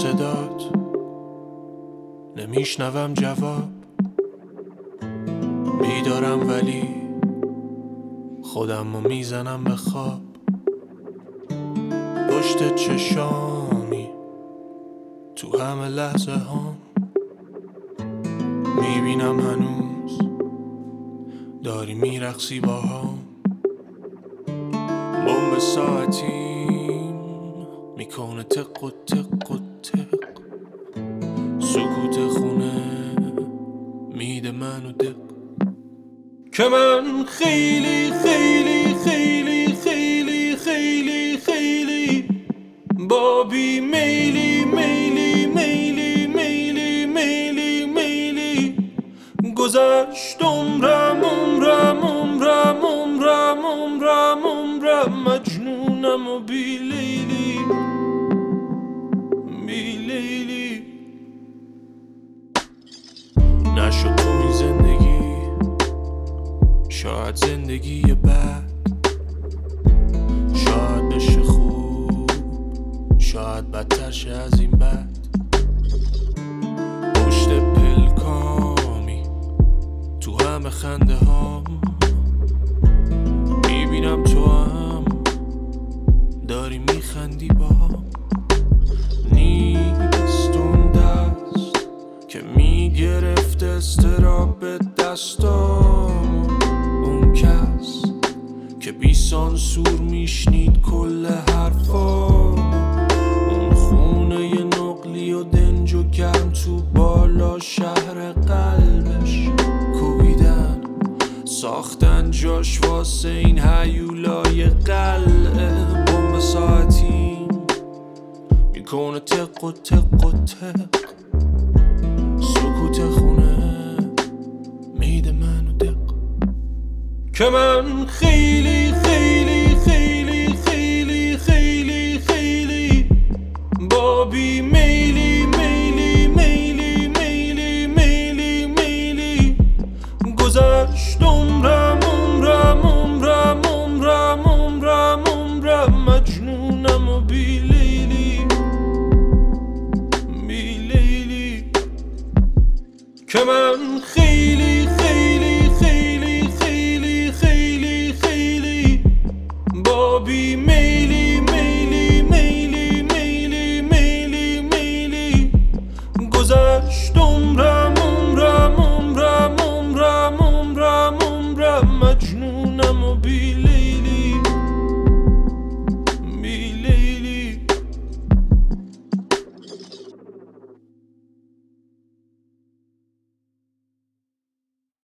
صدات نمیشنوم جواب. بیدارم ولی خودم رو میزنم به خواب. پشت چشامی تو همه لحظه هام میبینم هنوز داری میرقصی با هم. بمب ساعتیم میکنه تق و تق و تق. سکوت خونه میده منو دق. که من خیلی خیلی خیلی خیلی خیلی خیلی با بی میلی میلی میلی میلی میلی میلی گذشت عمرم عمرم عمرم عمرم عمرم عمرم مجنونم و بی لیلی بی لیلی. نشد تو این زندگی، شاید زندگی بعد، شاید بشه خوب، شاید بدتر شه از این بعد. پشت پلکامی تو همه خنده هام میبینم تو هم داری میخندی با هم. نیست اون دست که میگرفت استراب به دستام، اون کس که بی سانسور میشنید کل حرفام، اون خونه نقلی و دنج و گرم تو بالا شهر قلبش کوبیدن، ساختن جاش واسه این هیولای قلعه. بمب ساعتیم میکنه تق و تق و تق. سکوت خونه میده منو دق. که من خیلی خیلی خیلی خیلی خیلی خیلی با بی میلی